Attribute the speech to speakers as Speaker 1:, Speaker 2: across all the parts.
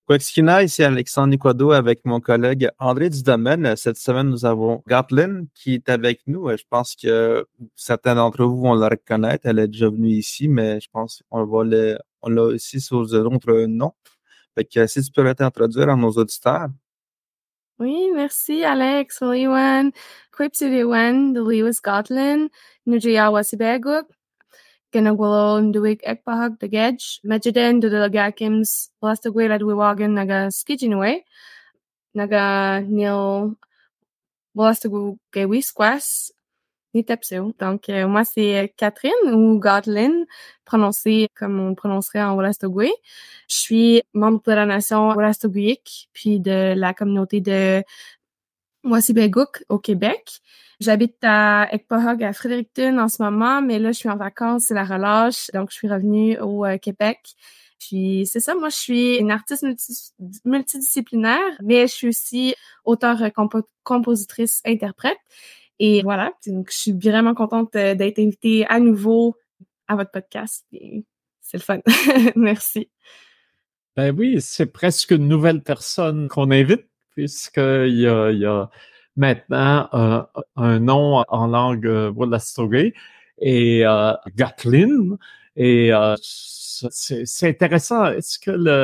Speaker 1: Quexkina, ici Alexandre Nicodo avec mon collègue André Dudomaine. Cette semaine, nous avons Gatlin qui est avec nous. Je pense que certains d'entre vous vont la reconnaître. Elle est déjà venue ici, mais je pense on l'a aussi sous un autre nom. Fait que si tu peux t'introduire à nos auditeurs.
Speaker 2: Oui, merci Alex. Liwan, Quipsiliwan, the Lewis Gatlin, Nujiya Wasibeguk, Ganagwalo Nduik Ekpahag the Gedge, Majiden the Lagakims, Blastagwela Dwiwagan Naga Skijinwe, Naga Nil Blastagu Gewisquas, Nitepsu. Donc, moi, c'est Catherine ou Gatlin, prononcé comme on prononcerait en Wolastoqui. Je suis membre de la nation Wolastoqiik, puis de la communauté de Wasibeguk au Québec. J'habite à Ekpahog à Fredericton en ce moment, mais là, je suis en vacances, c'est la relâche, donc je suis revenue au Québec. Puis c'est ça, moi, je suis une artiste multidisciplinaire, mais je suis aussi auteure, compositrice, interprète. Et voilà, donc je suis vraiment contente d'être invitée à nouveau à votre podcast. Et c'est le fun. Merci.
Speaker 3: Ben oui, c'est presque une nouvelle personne qu'on invite, puisqu'il y a maintenant un nom en langue Wolastoqey et Gatlin. Et c'est intéressant. Est-ce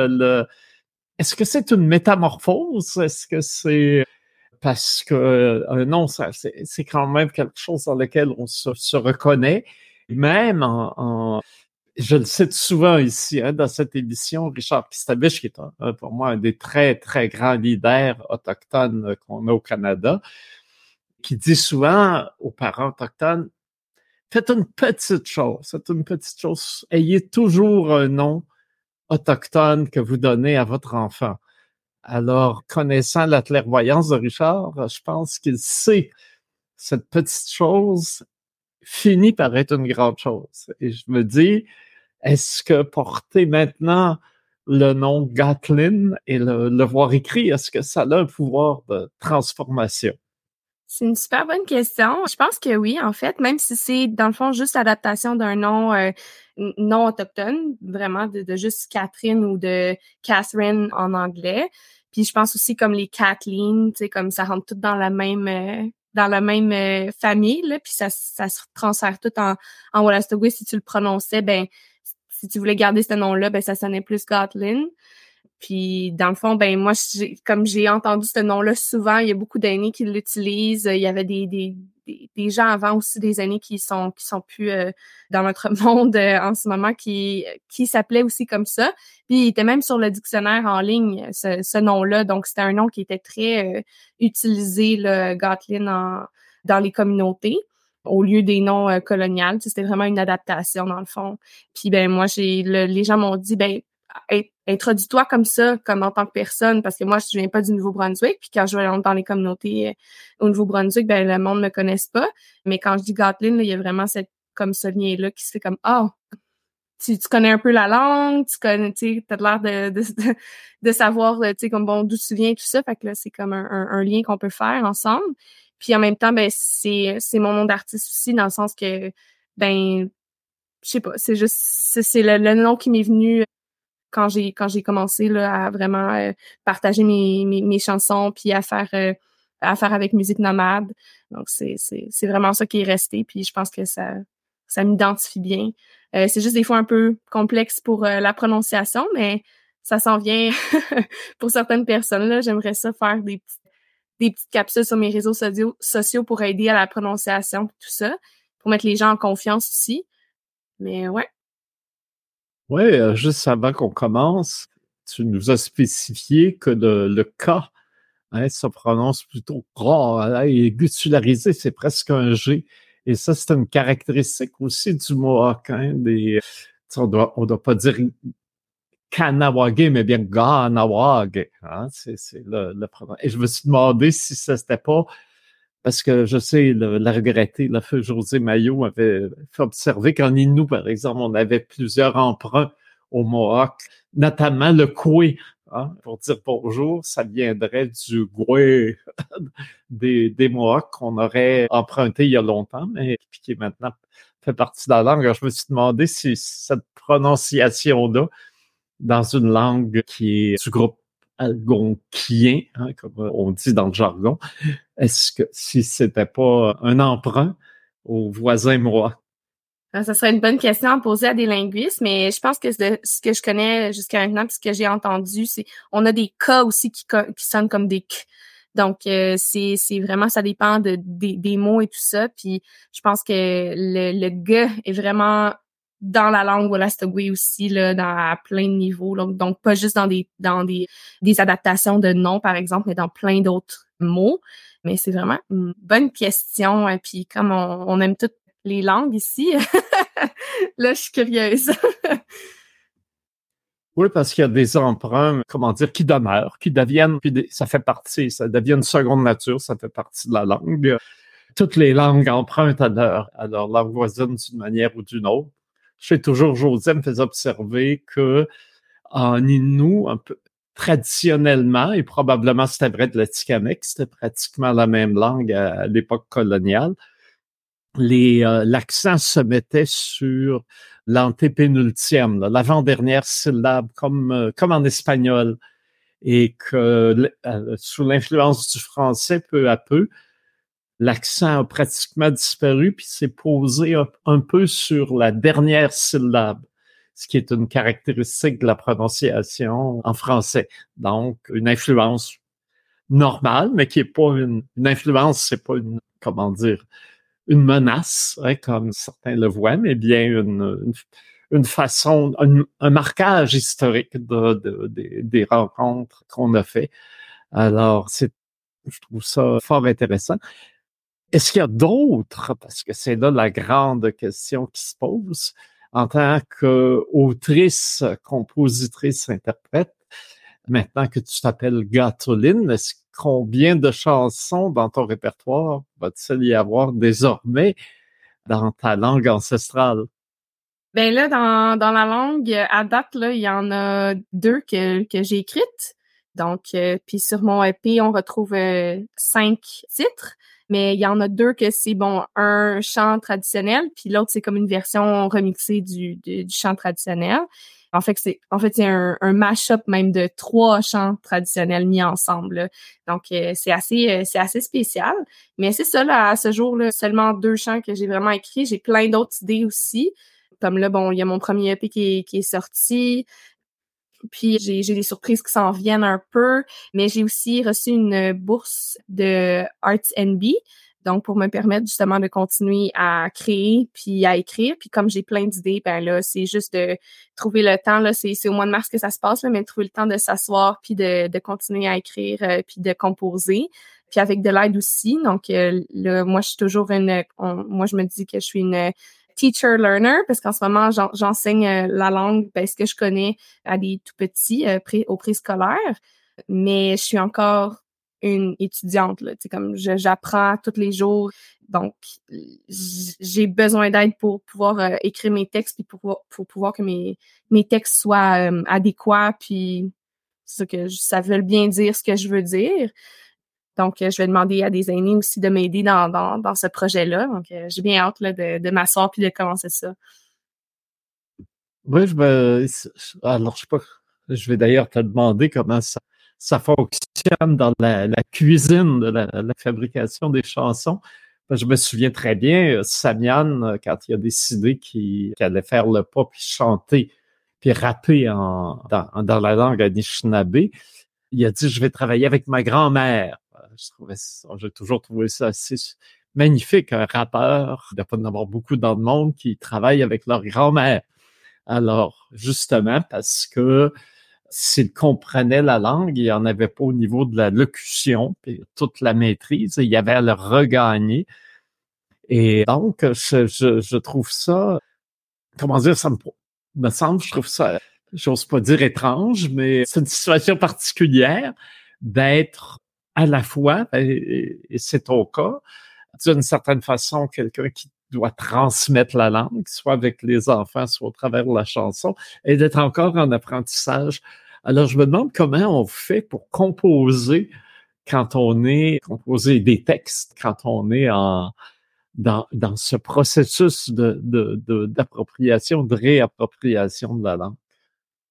Speaker 3: que c'est une métamorphose? Est-ce que c'est parce que non, c'est quand même quelque chose dans lequel on se reconnaît, même je le cite souvent ici, dans cette émission, Richard Pistabich, qui est pour moi un des très, très grands leaders autochtones qu'on a au Canada, qui dit souvent aux parents autochtones, faites une petite chose, ayez toujours un nom autochtone que vous donnez à votre enfant. Alors, connaissant la clairvoyance de Richard, je pense qu'il sait cette petite chose finit par être une grande chose. Et je me dis, est-ce que porter maintenant le nom Gatlin et le voir écrit, est-ce que ça a un pouvoir de transformation?
Speaker 2: C'est une super bonne question. Je pense que oui, en fait, même si c'est, dans le fond, juste l'adaptation d'un nom non autochtone, vraiment de juste Catherine ou de Catherine en anglais. Puis je pense aussi comme les Kathleen, tu sais, comme ça rentre tout dans la même famille, là, puis ça se transfère tout en Wolastoqey. Si tu le prononçais, ben, si tu voulais garder ce nom-là, ben, ça sonnait plus Gatlin. Puis dans le fond, ben moi, comme j'ai entendu ce nom-là souvent, il y a beaucoup d'aînés qui l'utilisent. Il y avait des gens avant aussi, des aînés qui sont plus dans notre monde en ce moment, qui s'appelaient aussi comme ça. Puis il était même sur le dictionnaire en ligne, ce nom-là. Donc c'était un nom qui était très utilisé, le Gatlin, dans les communautés, au lieu des noms coloniales. C'était vraiment une adaptation dans le fond. Puis ben moi, les gens m'ont dit, ben introduis-toi comme ça, comme en tant que personne, parce que moi, je viens pas du Nouveau-Brunswick, puis quand je vais dans les communautés au Nouveau-Brunswick, ben le monde me connaisse pas, mais quand je dis Gatlin, là, il y a vraiment comme ce lien-là qui se fait comme, tu connais un peu la langue, tu connais, tu sais, t'as l'air de savoir, tu sais, comme bon, d'où tu viens, tout ça, fait que là, c'est comme un lien qu'on peut faire ensemble, puis en même temps, ben c'est mon nom d'artiste aussi, dans le sens que, ben, je sais pas, c'est juste, c'est le nom qui m'est venu quand j'ai commencé là à vraiment partager mes chansons puis à faire avec Musique Nomade. Donc c'est vraiment ça qui est resté, puis je pense que ça m'identifie bien. C'est juste des fois un peu complexe pour la prononciation, mais ça s'en vient pour certaines personnes là. J'aimerais ça faire des petites capsules sur mes réseaux sociaux pour aider à la prononciation tout ça, pour mettre les gens en confiance aussi. Mais ouais.
Speaker 3: Oui, juste avant qu'on commence, tu nous as spécifié que le K, ça prononce plutôt gras, et gutularisé, c'est presque un G. Et ça, c'est une caractéristique aussi du Mohawk. On doit pas dire Kanawagé, mais bien Ganawagé. C'est le pronom. Et je me suis demandé si ça c'était pas parce que je sais, la regrettée, la feu José Maillot avait fait observer qu'en Innu, par exemple, on avait plusieurs emprunts au Mohawk, notamment le koué. Pour dire bonjour, ça viendrait du goué des Mohawks qu'on aurait emprunté il y a longtemps, mais qui maintenant fait partie de la langue. Alors, je me suis demandé si cette prononciation-là, dans une langue qui est du groupe algonquien, hein, comme on dit dans le jargon. Est-ce que si c'était pas un emprunt aux voisins mois?
Speaker 2: Ça serait une bonne question à poser à des linguistes, mais je pense que ce que je connais jusqu'à maintenant, puis ce que j'ai entendu, c'est on a des K aussi qui sonnent comme des K. Donc, c'est vraiment, ça dépend des mots et tout ça. Puis, je pense que le G est vraiment dans la langue Wolastoqey aussi, là, à plein de niveaux. Là. Donc, pas juste dans des adaptations de noms, par exemple, mais dans plein d'autres mots. Mais c'est vraiment une bonne question. Puis, comme on aime toutes les langues ici, là, je suis curieuse.
Speaker 3: Oui, parce qu'il y a des emprunts, comment dire, qui demeurent, qui deviennent, puis ça fait partie, ça devient une seconde nature, ça fait partie de la langue. Toutes les langues empruntent à leur langue voisine d'une manière ou d'une autre. Je sais toujours, José me faisait observer que en Innu, un peu traditionnellement, et probablement c'était vrai de l'Atikamekw, c'était pratiquement la même langue à l'époque coloniale, l'accent se mettait sur l'antépénultième, l'avant-dernière syllabe, comme en espagnol, et que sous l'influence du français, peu à peu, l'accent a pratiquement disparu, puis s'est posé un peu sur la dernière syllabe, ce qui est une caractéristique de la prononciation en français. Donc, une influence normale, mais qui est pas une influence, c'est pas comment dire, une menace, hein, comme certains le voient, mais bien une façon, un marquage historique des rencontres qu'on a fait. Alors, je trouve ça fort intéressant. Est-ce qu'il y a d'autres, parce que c'est là la grande question qui se pose, en tant qu'autrice, compositrice, interprète, maintenant que tu t'appelles Gâteauline, combien de chansons dans ton répertoire va-t-il y avoir désormais dans ta langue ancestrale?
Speaker 2: Ben là, dans la langue, à date, là, il y en a 2 que j'ai écrites. Donc, puis sur mon EP, on retrouve 5 titres. Mais il y en a 2 que c'est, bon, un chant traditionnel, puis l'autre, c'est comme une version remixée du chant traditionnel. En fait, c'est un mash-up même de 3 chants traditionnels mis ensemble, là. Donc, c'est assez spécial. Mais c'est ça, là, à ce jour, là, seulement 2 chants que j'ai vraiment écrits. J'ai plein d'autres idées aussi. Comme là, bon, il y a mon premier EP qui est sorti. Puis j'ai des surprises qui s'en viennent un peu, mais j'ai aussi reçu une bourse de Arts NB, donc pour me permettre justement de continuer à créer puis à écrire. Puis comme j'ai plein d'idées, ben là, c'est juste de trouver le temps, là, c'est au mois de mars que ça se passe, là, mais de trouver le temps de s'asseoir puis de continuer à écrire puis de composer. Puis avec de l'aide aussi. Donc là, moi, je suis toujours moi, je me dis que je suis une teacher learner parce qu'en ce moment j'enseigne la langue ce que je connais à des tout petits au préscolaire, mais je suis encore une étudiante là, tu sais, comme j'apprends tous les jours, donc j'ai besoin d'aide pour pouvoir écrire mes textes puis pour pouvoir que mes textes soient adéquats puis ça que ça veut bien dire ce que je veux dire. Donc, je vais demander à des aînés aussi de m'aider dans ce projet-là. Donc, j'ai bien hâte là, de m'asseoir puis de commencer ça.
Speaker 3: Oui, alors je sais pas, je vais d'ailleurs te demander comment ça fonctionne dans la cuisine de la fabrication des chansons. Je me souviens très bien, Samian, quand il a décidé qu'il allait faire le pas puis chanter puis rapper dans la langue Anishinaabe, il a dit, je vais travailler avec ma grand-mère. J'ai toujours trouvé ça assez magnifique, un rappeur. Il ne doit pas en avoir beaucoup dans le monde qui travaillent avec leur grand-mère. Alors, justement, parce que s'il comprenait la langue, il n'y en avait pas au niveau de la locution, puis toute la maîtrise, il y avait à le regagner. Et donc, je trouve ça, comment dire, ça me semble, je trouve ça, j'ose pas dire étrange, mais c'est une situation particulière d'être à la fois, et c'est ton cas, d'une certaine façon, quelqu'un qui doit transmettre la langue, soit avec les enfants, soit au travers de la chanson, et d'être encore en apprentissage. Alors, je me demande comment on fait pour composer composer des textes quand on est dans ce processus d'appropriation, de réappropriation de la langue.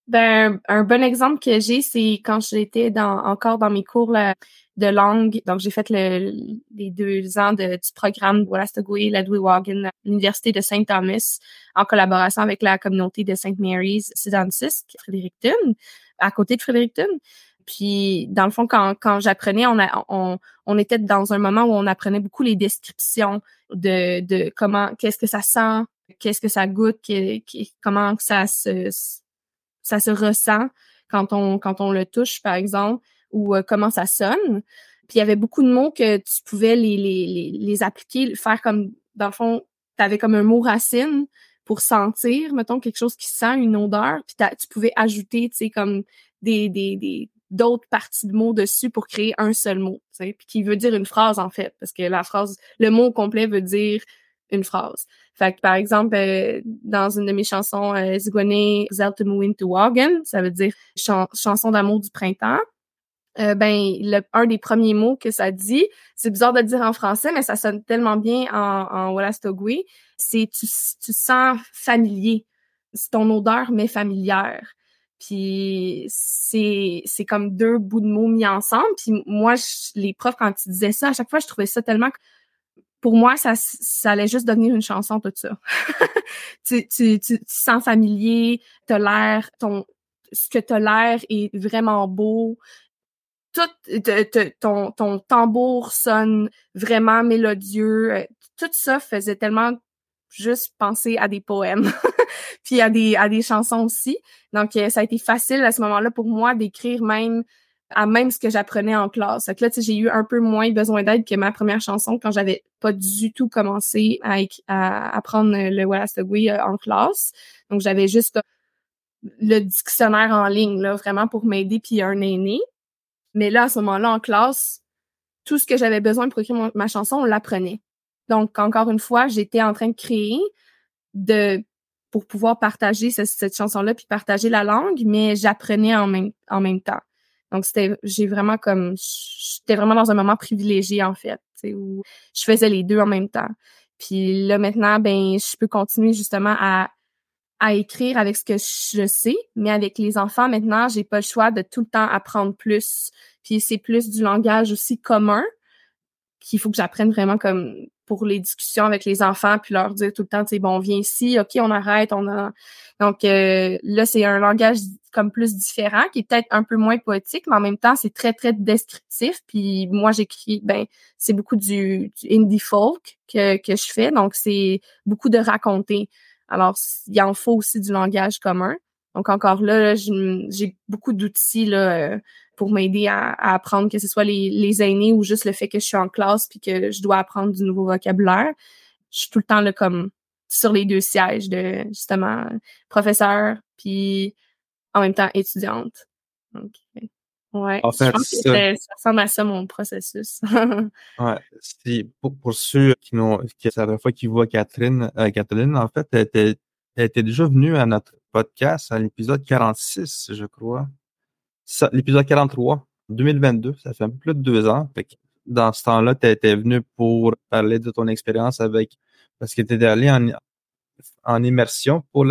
Speaker 2: Ben, un bon exemple que j'ai, c'est quand j'étais encore dans mes cours là, de langue. Donc, j'ai fait les 2 ans du programme Wolastoqey, Ledwidwagen, à l'Université de Saint Thomas, en collaboration avec la communauté de St. Mary's Sidansisk, Fredericton, à côté de Fredericton. Puis, dans le fond, quand j'apprenais, on était dans un moment où on apprenait beaucoup les descriptions de comment, qu'est-ce que ça sent, qu'est-ce que ça goûte, comment que ça se ressent quand on le touche, par exemple, ou comment ça sonne. Puis il y avait beaucoup de mots que tu pouvais les appliquer, faire comme, dans le fond, t'avais comme un mot racine pour sentir, mettons, quelque chose qui sent une odeur, puis tu pouvais ajouter, tu sais, comme d'autres parties de mots dessus pour créer un seul mot, tu sais, puis qui veut dire une phrase, en fait, parce que le mot complet veut dire une phrase. Fait que, par exemple, dans une de mes chansons, Zigone Zeltemuin to Wagen, ça veut dire chanson d'amour du printemps. Un des premiers mots que ça dit, c'est bizarre de le dire en français, mais ça sonne tellement bien en Wolastoqey, c'est tu sens familier. C'est ton odeur, mais familière. Puis c'est comme 2 bouts de mots mis ensemble. Puis moi, les profs, quand ils disaient ça, à chaque fois, je trouvais ça tellement... Pour moi, ça allait juste devenir une chanson, tout ça. Tu sens familier, ce que t'as l'air est vraiment beau. Ton tambour sonne vraiment mélodieux. Tout ça faisait tellement juste penser à des poèmes, puis à des chansons aussi. Donc, ça a été facile à ce moment-là pour moi d'écrire même ce que j'apprenais en classe. Fait que là, tu sais, j'ai eu un peu moins besoin d'aide que ma première chanson quand j'avais pas du tout commencé à apprendre le Wolastoqey en classe. Donc, j'avais juste le dictionnaire en ligne, là, vraiment pour m'aider, puis un aîné. Mais là, à ce moment-là, en classe, tout ce que j'avais besoin pour écrire ma chanson, on l'apprenait. Donc, encore une fois, j'étais en train de créer pour pouvoir partager cette chanson-là puis partager la langue, mais j'apprenais en même temps. Donc, j'étais vraiment dans un moment privilégié, en fait, tu sais, où je faisais les deux en même temps. Puis là, maintenant, je peux continuer justement à écrire avec ce que je sais, mais avec les enfants, maintenant, j'ai pas le choix de tout le temps apprendre plus. Puis c'est plus du langage aussi commun qu'il faut que j'apprenne vraiment comme pour les discussions avec les enfants, puis leur dire tout le temps, tu sais, bon, on vient ici, OK, on arrête, Donc là, c'est un langage comme plus différent, qui est peut-être un peu moins poétique, mais en même temps, c'est très, très descriptif. Puis moi, j'écris, c'est beaucoup du indie folk que je fais, donc c'est beaucoup de raconter. Alors, il en faut aussi du langage commun. Donc, encore là, j'ai beaucoup d'outils là pour m'aider à apprendre, que ce soit les aînés ou juste le fait que je suis en classe puis que je dois apprendre du nouveau vocabulaire. Je suis tout le temps là comme sur les 2 sièges de, justement, professeur puis en même temps étudiante. Donc, ouais,
Speaker 1: En
Speaker 2: je
Speaker 1: fait,
Speaker 2: pense que ça ressemble à ça, mon processus.
Speaker 1: ouais, pour ceux c'est la première fois qu'ils voient Catherine, en fait, elle était déjà venue à notre podcast à l'épisode 46, je crois. L'épisode 43, 2022, ça fait un peu plus de 2 ans. Fait que dans ce temps-là, tu étais venu pour parler de ton expérience parce que tu étais allé en immersion pour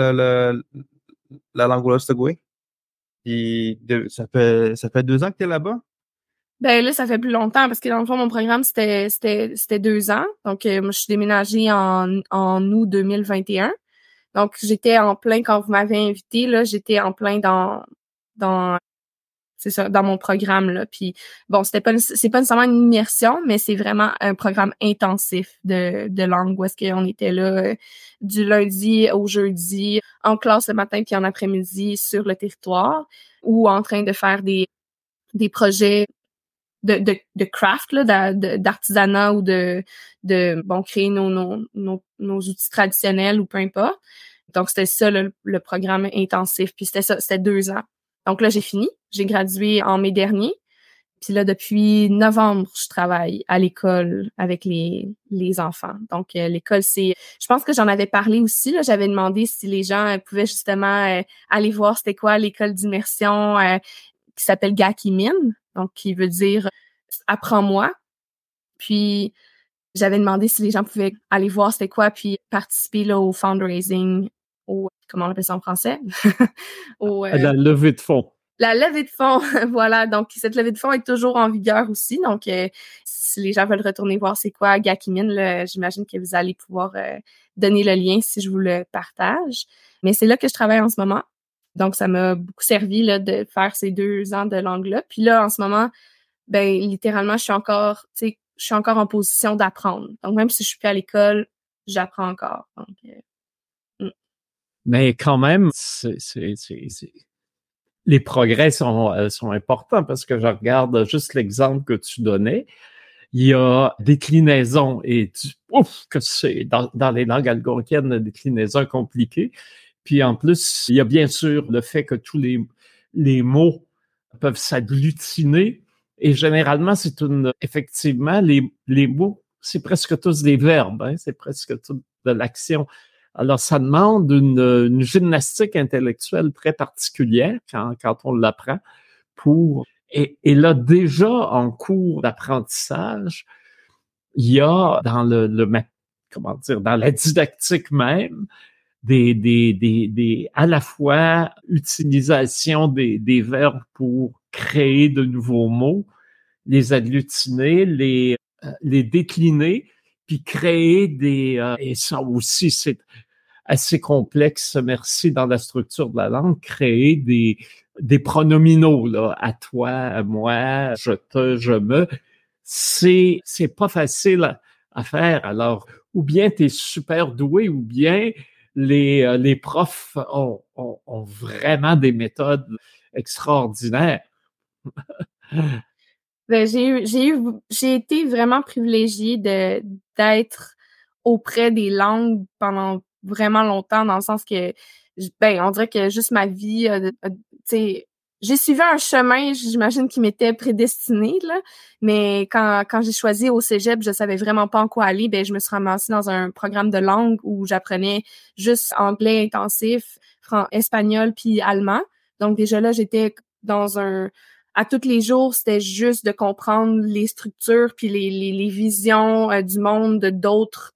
Speaker 1: la langue Wolastoqey. Puis ça fait 2 ans que tu es là-bas?
Speaker 2: Là, ça fait plus longtemps parce que dans le fond, mon programme, c'était 2 ans. Donc, moi, je suis déménagée en août 2021. Donc, j'étais en plein quand vous m'avez invité, là, j'étais en plein c'est ça, dans mon programme, là. Puis, bon, c'est pas nécessairement une immersion, mais c'est vraiment un programme intensif de langue où est-ce qu'on était là du lundi au jeudi, en classe le matin puis en après-midi sur le territoire, ou en train de faire des projets de craft, là, d'artisanat ou de créer nos outils traditionnels ou peu importe. Donc, c'était ça, le programme intensif. Puis c'était 2 ans. Donc là, j'ai fini. J'ai gradué en mai dernier. Puis là, depuis novembre, je travaille à l'école avec les enfants. Donc, l'école, je pense que j'en avais parlé aussi, là. J'avais demandé si les gens pouvaient justement aller voir c'était quoi l'école d'immersion qui s'appelle Gakimin, donc qui veut dire apprends-moi. Puis j'avais demandé si les gens pouvaient aller voir c'était quoi, puis participer là au fundraising, comment on appelle ça en français?
Speaker 3: La levée de fonds.
Speaker 2: La levée de fonds, voilà. Donc, cette levée de fonds est toujours en vigueur aussi. Donc, si les gens veulent retourner voir c'est quoi Gakimin, là, j'imagine que vous allez pouvoir donner le lien si je vous le partage. Mais c'est là que je travaille en ce moment. Donc, ça m'a beaucoup servi là, de faire ces 2 ans de langue-là. Puis là, en ce moment, ben littéralement, je suis encore en position d'apprendre. Donc, même si je suis plus à l'école, j'apprends encore. Donc,
Speaker 3: Mais quand même, les progrès sont importants parce que je regarde juste l'exemple que tu donnais. Il y a déclinaison et que c'est dans les langues algonquiennes, déclinaison compliquée. Puis en plus, il y a bien sûr le fait que tous les mots peuvent s'agglutiner et généralement, effectivement, les mots, c'est presque tous des verbes, hein, c'est presque tout de l'action. Alors, ça demande une gymnastique intellectuelle très particulière quand on l'apprend et là, déjà, en cours d'apprentissage, il y a dans dans la didactique même, à la fois utilisation des verbes pour créer de nouveaux mots, les agglutiner, les décliner, puis créer et ça aussi, c'est assez complexe, merci, dans la structure de la langue, créer des pronominaux, là, à toi, à moi, je te, je me. C'est pas facile à faire. Alors, ou bien tu es super doué, ou bien les profs ont vraiment des méthodes extraordinaires.
Speaker 2: Ben, j'ai été vraiment privilégiée d'être auprès des langues pendant vraiment longtemps, dans le sens que, ben, on dirait que juste ma vie, tu sais, j'ai suivi un chemin, j'imagine, qui m'était prédestiné, là, mais quand j'ai choisi au cégep, je savais vraiment pas en quoi aller, ben, je me suis ramassée dans un programme de langue où j'apprenais juste anglais intensif, espagnol puis allemand. Donc, déjà là, j'étais à tous les jours, c'était juste de comprendre les structures puis les visions du monde de d'autres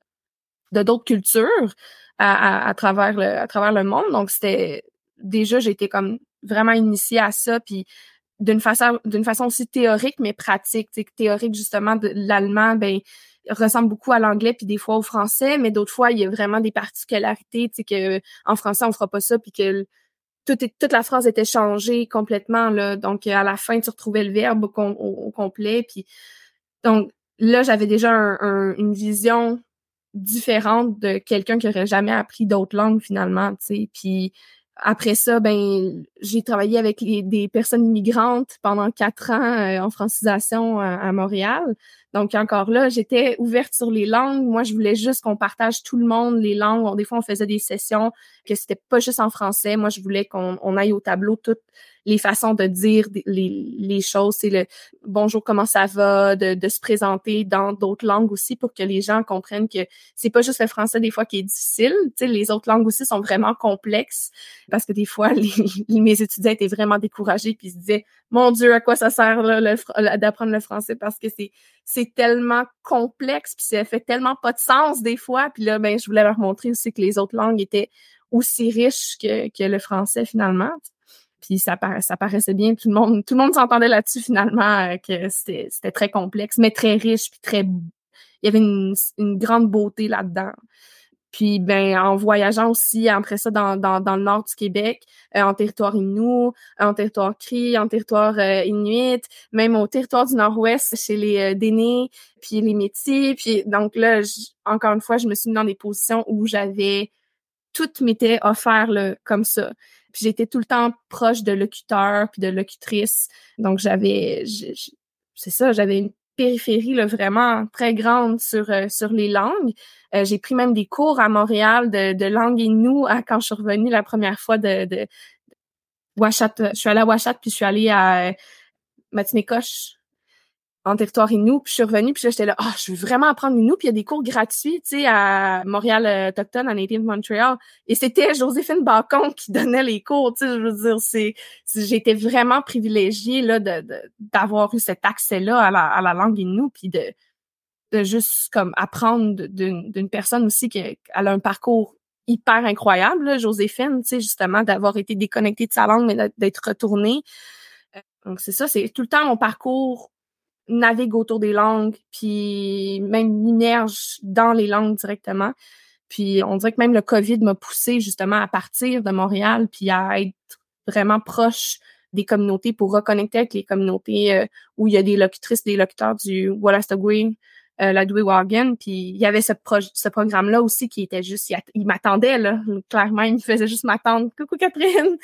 Speaker 2: cultures à travers le monde. Donc c'était déjà j'étais comme vraiment initiée à ça puis d'une façon aussi théorique mais pratique. Tu sais, théorique justement de l'allemand, ben ressemble beaucoup à l'anglais puis des fois au français, mais d'autres fois il y a vraiment des particularités, tu sais, que en français on fera pas ça puis que toute la phrase était changée complètement là. Donc à la fin tu retrouvais le verbe au complet puis donc là j'avais déjà une vision différente de quelqu'un qui aurait jamais appris d'autres langues finalement, tu sais. Puis après ça, ben j'ai travaillé avec des personnes immigrantes pendant 4 ans en francisation à Montréal. Donc encore là, j'étais ouverte sur les langues. Moi, je voulais juste qu'on partage tout le monde les langues. Des fois, on faisait des sessions que c'était pas juste en français. Moi, je voulais qu'on aille au tableau toutes les façons de dire les choses. C'est le bonjour, comment ça va, de se présenter dans d'autres langues aussi pour que les gens comprennent que c'est pas juste le français des fois qui est difficile. Tu sais, les autres langues aussi sont vraiment complexes parce que des fois, mes étudiants étaient vraiment découragés puis ils se disaient mon Dieu, à quoi ça sert là, d'apprendre le français parce que c'est tellement complexe puis ça fait tellement pas de sens des fois. Puis là, ben je voulais leur montrer aussi que les autres langues étaient aussi riches que le français finalement. Puis ça paraissait bien, tout le monde s'entendait là-dessus finalement que c'était très complexe, mais très riche puis il y avait une grande beauté là-dedans. Puis ben en voyageant aussi après ça dans le nord du Québec, en territoire Innu, en territoire Cri, en territoire Inuit, même au territoire du Nord-Ouest chez les Dénés, puis les Métis, puis donc là encore une fois, je me suis mis dans des positions où tout m'était offert là, comme ça. Puis j'étais tout le temps proche de locuteurs puis de locutrices. Donc j'avais une périphérie là, vraiment très grande sur les langues. J'ai pris même des cours à Montréal de langue Innu quand je suis revenue la première fois de Ouachat. Je suis allée à Ouachat puis je suis allée à Matimécoche en territoire Innu, puis je suis revenue, puis là, j'étais là, je veux vraiment apprendre Innu, puis il y a des cours gratuits, tu sais, à Montréal Autochtone, à Native Montreal, et c'était Joséphine Bacon qui donnait les cours, tu sais, je veux dire, j'étais vraiment privilégiée, là, d'avoir eu cet accès-là à la langue Innu, puis de juste, comme, apprendre d'une personne aussi qui a un parcours hyper incroyable, là, Joséphine, tu sais, justement, d'avoir été déconnectée de sa langue, mais d'être retournée. Donc, c'est ça, c'est tout le temps mon parcours navigue autour des langues, puis même m'immerge dans les langues directement. Puis on dirait que même le COVID m'a poussé justement à partir de Montréal, puis à être vraiment proche des communautés pour reconnecter avec les communautés où il y a des locutrices, des locuteurs du Wolastoqey, la Doué-Wagon, puis il y avait ce programme-là aussi qui était juste, il m'attendait, là, clairement, il me faisait juste m'attendre. Coucou Catherine!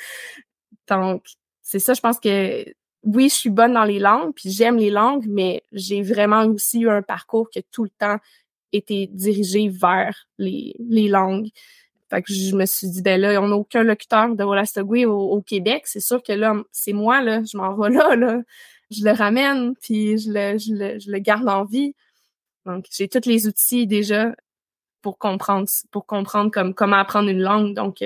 Speaker 2: Donc, c'est ça, je pense que oui, je suis bonne dans les langues, puis j'aime les langues, mais j'ai vraiment aussi eu un parcours qui a tout le temps été dirigé vers les langues. Fait que je me suis dit, ben là, on n'a aucun locuteur de Wolastoqey au Québec. C'est sûr que là, c'est moi, là, je m'en vais là. Je le ramène, puis je le garde en vie. Donc, j'ai tous les outils déjà pour comprendre comme comment apprendre une langue. Donc,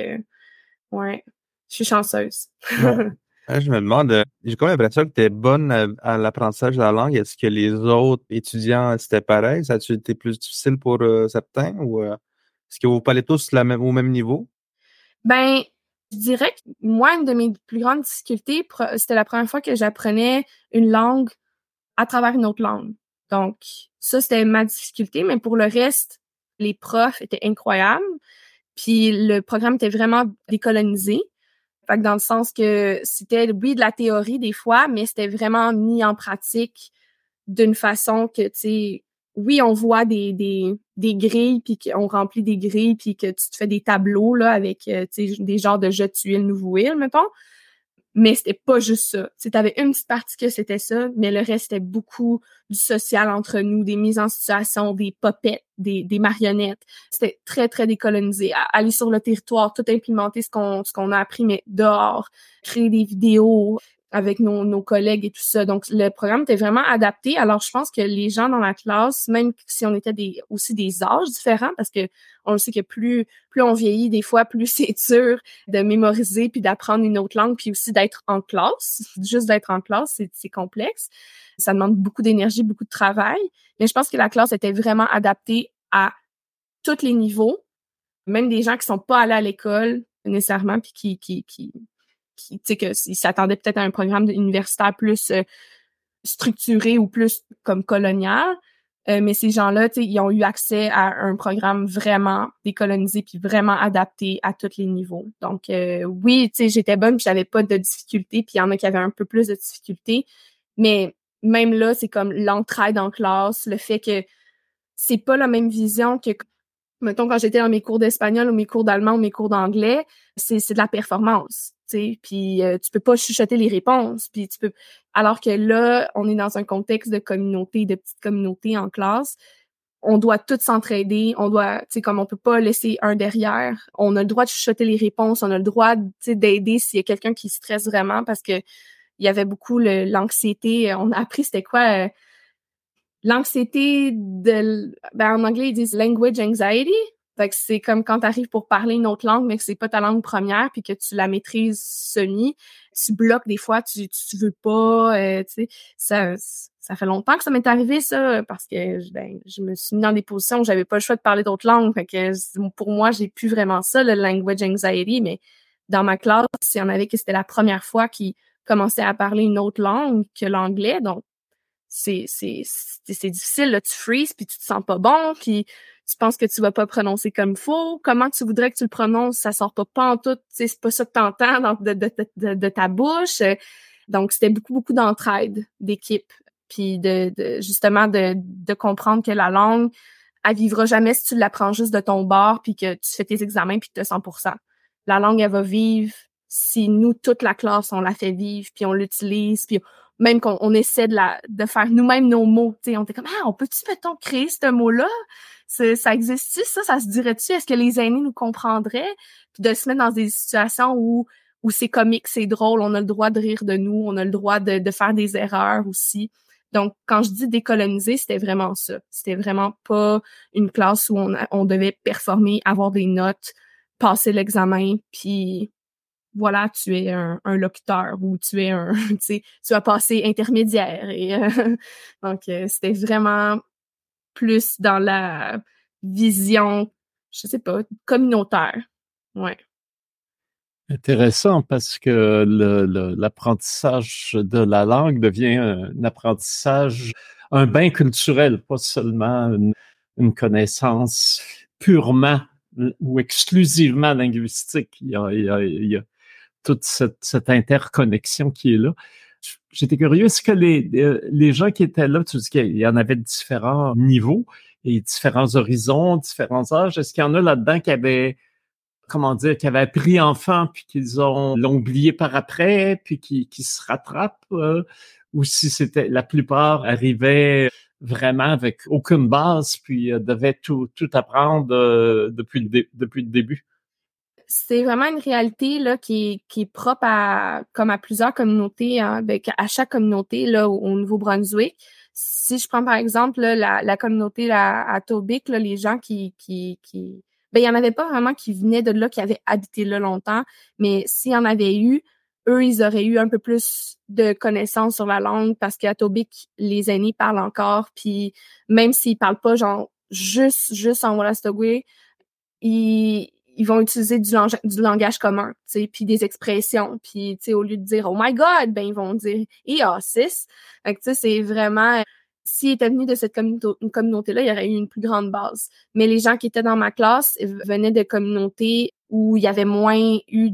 Speaker 2: ouais, je suis chanceuse.
Speaker 1: Ouais. Je me demande, j'ai comme l'impression que tu es bonne à l'apprentissage de la langue. Est-ce que les autres étudiants, c'était pareil? Ça a-tu été plus difficile pour certains ou est-ce que vous parlez tous au même niveau?
Speaker 2: Ben, je dirais que moi, une de mes plus grandes difficultés, c'était la première fois que j'apprenais une langue à travers une autre langue. Donc, ça, c'était ma difficulté, mais pour le reste, les profs étaient incroyables. Puis le programme était vraiment décolonisé. Fait que dans le sens que c'était, oui, de la théorie des fois, mais c'était vraiment mis en pratique d'une façon que, tu sais, oui, on voit des grilles, puis qu'on remplit des grilles, puis que tu te fais des tableaux, là, avec, tu sais, des genres de jeux de tuiles, nouveau île, mettons. Mais c'était pas juste ça. Tu sais, t'avais une petite partie que c'était ça, mais le reste, c'était beaucoup du social entre nous, des mises en situation, des popettes, des marionnettes. C'était très, très décolonisé. Aller sur le territoire, tout implémenter ce qu'on a appris, mais dehors, créer des vidéos avec nos collègues et tout ça. Donc, le programme était vraiment adapté. Alors, je pense que les gens dans la classe, même si on était aussi des âges différents, parce que on le sait que plus on vieillit, des fois, plus c'est dur de mémoriser puis d'apprendre une autre langue, puis aussi d'être en classe. Juste d'être en classe, c'est complexe. Ça demande beaucoup d'énergie, beaucoup de travail. Mais je pense que la classe était vraiment adaptée à tous les niveaux, même des gens qui sont pas allés à l'école nécessairement, puis qui tu sais, que ils s'attendaient peut-être à un programme universitaire plus structuré ou plus comme colonial. Mais ces gens-là, tu sais, ils ont eu accès à un programme vraiment décolonisé puis vraiment adapté à tous les niveaux. Donc, oui, tu sais, j'étais bonne puis j'avais pas de difficultés, puis il y en a qui avaient un peu plus de difficultés. Mais même là, c'est comme l'entraide en classe, le fait que c'est pas la même vision que, mettons, quand j'étais dans mes cours d'espagnol ou mes cours d'allemand ou mes cours d'anglais, c'est de la performance, tu sais, puis tu peux pas chuchoter les réponses, puis alors que là, on est dans un contexte de communauté, de petite communauté en classe, on doit tous s'entraider, on doit, tu sais, comme on peut pas laisser un derrière, on a le droit de chuchoter les réponses, on a le droit, tu sais, d'aider s'il y a quelqu'un qui stresse vraiment, parce que il y avait beaucoup l'anxiété, on a appris c'était quoi l'anxiété en anglais, ils disent language anxiety. Fait que c'est comme quand tu arrives pour parler une autre langue, mais que c'est pas ta langue première, puis que tu la maîtrises semi. Tu bloques des fois, tu veux pas, tu sais. Ça fait longtemps que ça m'est arrivé, ça, parce que je me suis mis dans des positions où j'avais pas le choix de parler d'autres langues. Fait que pour moi, j'ai plus vraiment ça, le language anxiety, mais dans ma classe, il y en avait que c'était la première fois qu'ils commençaient à parler une autre langue que l'anglais. Donc, c'est difficile, là, tu freezes, puis tu te sens pas bon, puis tu penses que tu vas pas prononcer comme il faut. Comment tu voudrais que tu le prononces, ça sort pas en tout, tu sais, c'est pas ça que t'entends de ta bouche. Donc, c'était beaucoup d'entraide d'équipe, puis justement de comprendre que la langue, elle vivra jamais si tu l'apprends juste de ton bord, puis que tu fais tes examens, puis que tu as 100%. La langue, elle va vivre si nous, toute la classe, on la fait vivre, puis on l'utilise, puis même qu'on essaie de faire nous-mêmes nos mots, tu sais, on était comme on peut-tu mettons créer ce mot-là, ça existe-tu, ça se dirait-tu, est-ce que les aînés nous comprendraient, puis de se mettre dans des situations où c'est comique, c'est drôle, on a le droit de rire de nous, on a le droit de faire des erreurs aussi. Donc quand je dis décoloniser, c'était vraiment ça, c'était vraiment pas une classe où on devait performer, avoir des notes, passer l'examen, puis voilà, tu es un locuteur ou tu es tu sais, tu as passé intermédiaire. Et donc, c'était vraiment plus dans la vision je sais pas, communautaire. Ouais.
Speaker 3: Intéressant parce que l'apprentissage de la langue devient un apprentissage, un bain culturel, pas seulement une connaissance purement ou exclusivement linguistique. Il y a toute cette interconnexion qui est là. J'étais curieux, est-ce que les gens qui étaient là, tu dis qu'il y en avait différents niveaux et différents horizons, différents âges, est-ce qu'il y en a là-dedans qui avaient qui avaient appris enfant, puis l'ont oublié par après, puis qui se rattrapent, ou si c'était la plupart arrivaient vraiment avec aucune base, puis devaient tout apprendre depuis le début.
Speaker 2: C'est vraiment une réalité là qui est propre à plusieurs communautés, hein, à chaque communauté là au Nouveau-Brunswick. Si je prends par exemple là, la communauté là, à Tobique, là, les gens qui il y en avait pas vraiment qui venaient de là, qui avaient habité là longtemps, mais s'il y en avait eu, eux, ils auraient eu un peu plus de connaissances sur la langue parce qu'à Tobique, les aînés parlent encore, puis même s'ils parlent pas genre juste en Wolastoqey, ils vont utiliser du langage commun, tu sais, puis des expressions, puis tu sais, au lieu de dire oh my god, ben ils vont dire sis. Donc tu sais, c'est vraiment s'ils étaient venus de cette communauté-là, il y aurait eu une plus grande base. Mais les gens qui étaient dans ma classe venaient de communautés où il y avait moins eu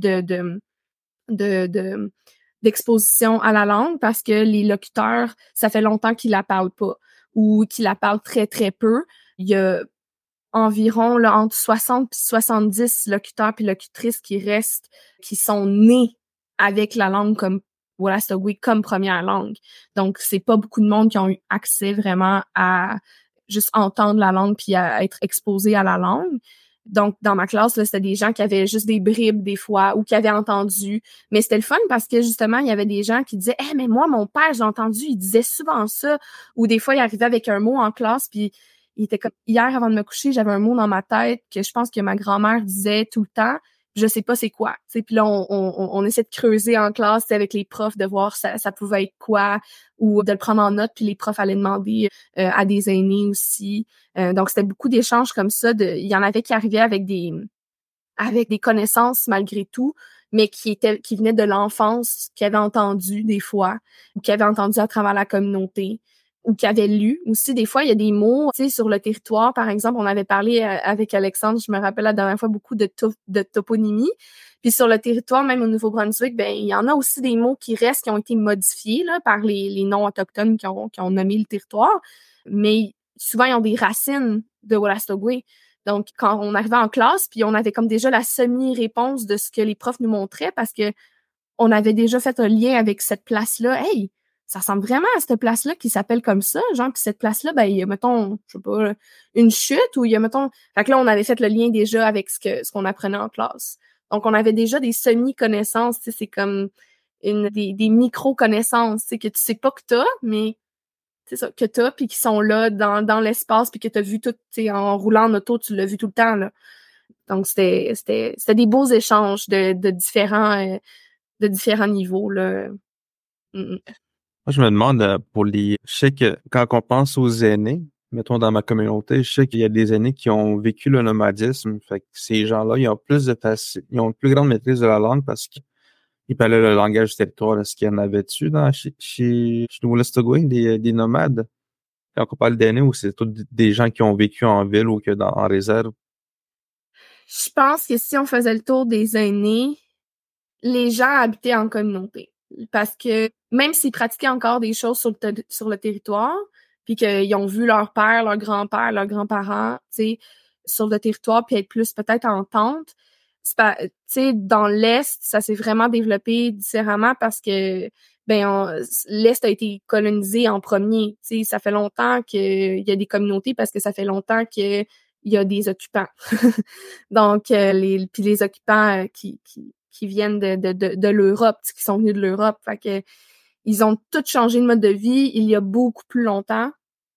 Speaker 2: d'exposition à la langue parce que les locuteurs, ça fait longtemps qu'ils la parlent pas ou qu'ils la parlent très très peu. Il y a environ là, entre 60 et 70 locuteurs puis locutrices qui restent, qui sont nés avec la langue comme Wolastoqey comme première langue. Donc, c'est pas beaucoup de monde qui ont eu accès vraiment à juste entendre la langue puis à être exposé à la langue. Donc, dans ma classe, là, c'était des gens qui avaient juste des bribes des fois ou qui avaient entendu. Mais c'était le fun parce que justement, il y avait des gens qui disaient « mais moi, mon père, j'ai entendu, il disait souvent ça. » Ou des fois, il arrivait avec un mot en classe puis il était comme hier avant de me coucher, j'avais un mot dans ma tête que je pense que ma grand-mère disait tout le temps. Je sais pas c'est quoi. Puis là, on essaie de creuser en classe avec les profs, de voir ça pouvait être quoi, ou de le prendre en note, puis les profs allaient demander à des aînés aussi. Donc, c'était beaucoup d'échanges comme ça. Il y en avait qui arrivaient avec des connaissances malgré tout, mais qui venaient de l'enfance, qui avaient entendu des fois, ou qui avaient entendu à travers la communauté, ou qui avaient lu. Aussi, des fois, il y a des mots, tu sais, sur le territoire, par exemple, on avait parlé avec Alexandre, je me rappelle la dernière fois, beaucoup de toponymie. Puis sur le territoire, même au Nouveau-Brunswick, ben il y en a aussi des mots qui restent, qui ont été modifiés là par les non-autochtones qui ont nommé le territoire, mais souvent, ils ont des racines de Wolastoqey. Donc, quand on arrivait en classe, puis on avait comme déjà la semi-réponse de ce que les profs nous montraient parce que on avait déjà fait un lien avec cette place-là. Hey, ça ressemble vraiment à cette place-là qui s'appelle comme ça, genre, puis cette place-là, ben, il y a, mettons, je sais pas, une chute ou il y a, mettons... Fait que là, on avait fait le lien déjà avec ce qu'on apprenait en classe. Donc, on avait déjà des semi-connaissances, tu sais, c'est comme des micro-connaissances, tu sais, que tu sais pas que t'as, mais c'est ça, que t'as, puis qui sont là dans l'espace, puis que t'as vu tout, tu sais, en roulant en auto, tu l'as vu tout le temps, là. Donc, c'était des beaux échanges de différents niveaux, là.
Speaker 1: Moi, je me demande je sais que quand on pense aux aînés, mettons dans ma communauté, je sais qu'il y a des aînés qui ont vécu le nomadisme. Fait que ces gens-là, ils ont ils ont une plus grande maîtrise de la langue parce qu'ils parlaient le langage du territoire. Est-ce qu'il y en avait-tu chez Wolastoqey, des nomades? Quand on parle d'aînés, ou c'est tous des gens qui ont vécu en ville ou en réserve?
Speaker 2: Je pense que si on faisait le tour des aînés, les gens habitaient en communauté. Parce que même s'ils pratiquaient encore des choses sur le territoire, puis qu'ils ont vu leur père, leur grand-père, leurs grands-parents, tu sais, sur le territoire, puis être plus peut-être en tente, c'est pas, tu sais, dans l'Est, ça s'est vraiment développé différemment parce que l'Est a été colonisé en premier. Tu sais, ça fait longtemps qu'il y a des communautés parce que ça fait longtemps qu'il y a des occupants. Donc, les occupants qui viennent de l'Europe, qui sont venus de l'Europe. Fait que ils ont tous changé de mode de vie il y a beaucoup plus longtemps.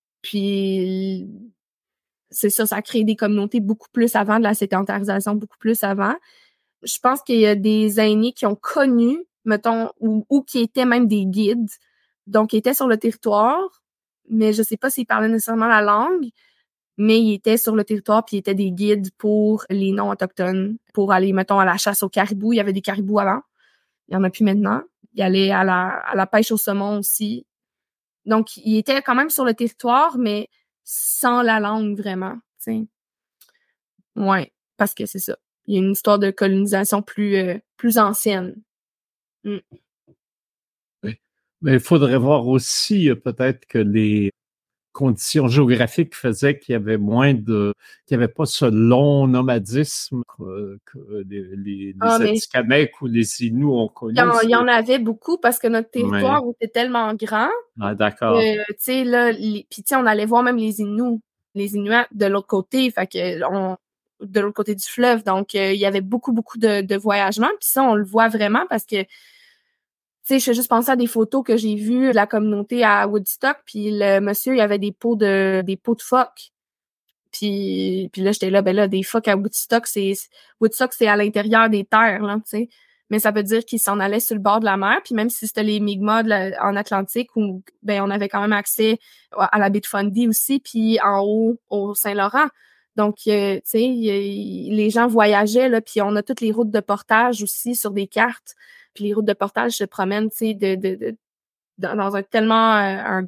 Speaker 2: Puis c'est ça a créé des communautés beaucoup plus avant, de la sédentarisation beaucoup plus avant. Je pense qu'il y a des aînés qui ont connu, mettons, ou qui étaient même des guides, donc qui étaient sur le territoire, mais je sais pas s'ils parlaient nécessairement la langue, mais ils étaient sur le territoire puis ils étaient des guides pour les non-autochtones, pour aller, mettons, à la chasse aux caribous. Il y avait des caribous avant. Il y en a plus maintenant. Ils allaient à la pêche au saumon aussi. Donc, ils étaient quand même sur le territoire, mais sans la langue vraiment, tu sais. Ouais, parce que c'est ça. Il y a une histoire de colonisation plus ancienne. Mm.
Speaker 3: Oui. Mais il faudrait voir aussi peut-être que les conditions géographiques faisaient qu'il y avait qu'il n'y avait pas ce long nomadisme que les Atikamekw ou les Inuits ont connu.
Speaker 2: Il y en avait beaucoup parce que notre territoire était tellement grand.
Speaker 3: Ah, d'accord.
Speaker 2: Tu sais, là, puis tu sais, on allait voir même les Inuits de l'autre côté, fait que de l'autre côté du fleuve. Donc, il y avait beaucoup de voyagements. Puis ça, on le voit vraiment parce que tu sais, je fais juste penser à des photos que j'ai vues de la communauté à Woodstock, puis le monsieur, il y avait des pots de phoques. Puis là, j'étais là, ben là, des phoques à Woodstock, c'est à l'intérieur des terres, là, tu sais. Mais ça veut dire qu'ils s'en allaient sur le bord de la mer, puis même si c'était les Mi'kmaq en Atlantique, où ben on avait quand même accès à la baie de Fundy aussi, puis en haut au Saint-Laurent. Donc, tu sais, les gens voyageaient, là, puis on a toutes les routes de portage aussi sur des cartes. Puis les routes de portage se promènent, tu sais, dans un tellement un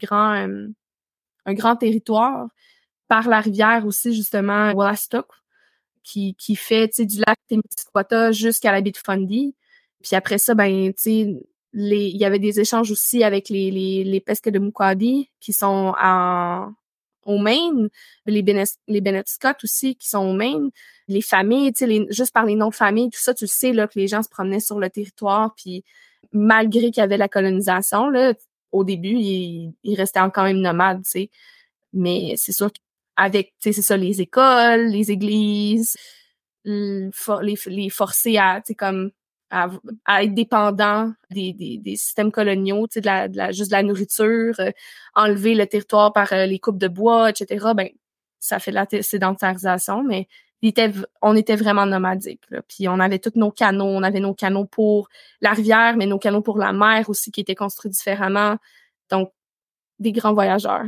Speaker 2: grand territoire par la rivière aussi, justement, Wallastock, qui fait, tu sais, du lac Témiscouata jusqu'à la baie de Fundy. Puis après ça, ben, tu sais, il y avait des échanges aussi avec les Pesques de Mukadi qui sont au Maine, les Bennett Scott aussi qui sont au Maine, les familles, tu sais, juste par les noms de famille, tout ça, tu le sais, là, que les gens se promenaient sur le territoire, puis malgré qu'il y avait la colonisation, là, au début, ils restaient quand même nomades, tu sais. Mais c'est sûr qu'avec, tu sais, c'est ça, les écoles, les églises, les forcer à, tu sais, comme, à être dépendants des systèmes coloniaux, tu sais, juste de la nourriture, enlever le territoire par les coupes de bois, etc., ben, ça fait de la sédentarisation, mais on était vraiment nomadiques, là. Puis on avait tous nos canaux, on avait nos canaux pour la rivière, mais nos canaux pour la mer aussi qui étaient construits différemment. Donc, des grands voyageurs.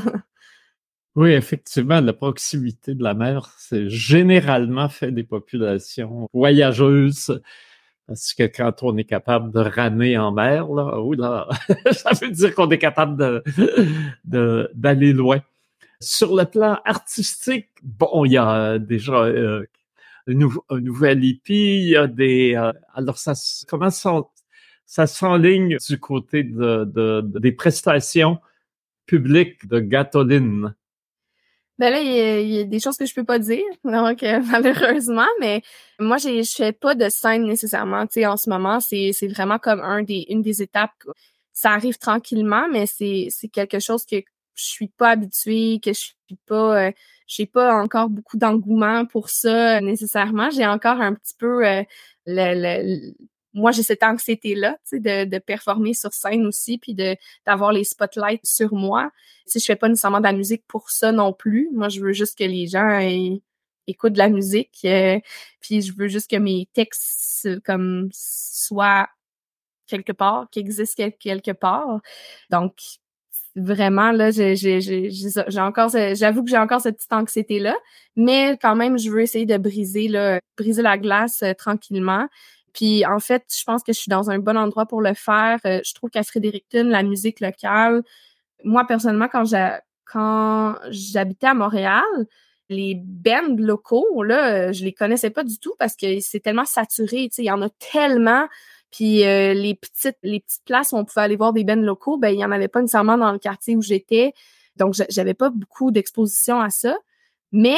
Speaker 3: Oui, effectivement, la proximité de la mer, c'est généralement fait des populations voyageuses. Parce que quand on est capable de ramer en mer, là, ça veut dire qu'on est capable d'aller loin. Sur le plan artistique, bon, il y a déjà un nouvel hippie, il y a alors ça s'enligne du côté des prestations publiques de Gatoline.
Speaker 2: Ben là, il y a des choses que je peux pas dire, donc malheureusement, mais moi je fais pas de scène nécessairement, tu sais, en ce moment, c'est vraiment comme une des étapes. Ça arrive tranquillement, mais c'est quelque chose que je suis pas habituée, que je suis pas j'ai pas encore beaucoup d'engouement pour ça nécessairement. J'ai encore un petit peu moi j'ai cette anxiété-là, tu sais, de performer sur scène aussi, puis d'avoir les spotlights sur moi. Tu sais, je fais pas nécessairement de la musique pour ça non plus. Moi, je veux juste que les gens écoutent de la musique, puis je veux juste que mes textes comme soient quelque part, qu'ils existent quelque part. Donc vraiment là, j'ai encore, j'avoue que j'ai encore cette petite anxiété là, mais quand même, je veux essayer de briser la glace tranquillement. Puis en fait, je pense que je suis dans un bon endroit pour le faire. Je trouve qu'à Fredericton, la musique locale, moi personnellement, quand j'habitais à Montréal, les bands locaux là, je les connaissais pas du tout parce que c'est tellement saturé, tu sais, il y en a tellement. Puis les petites places où on pouvait aller voir des bands locaux, ben il y en avait pas nécessairement dans le quartier où j'étais. Donc j'avais pas beaucoup d'exposition à ça, mais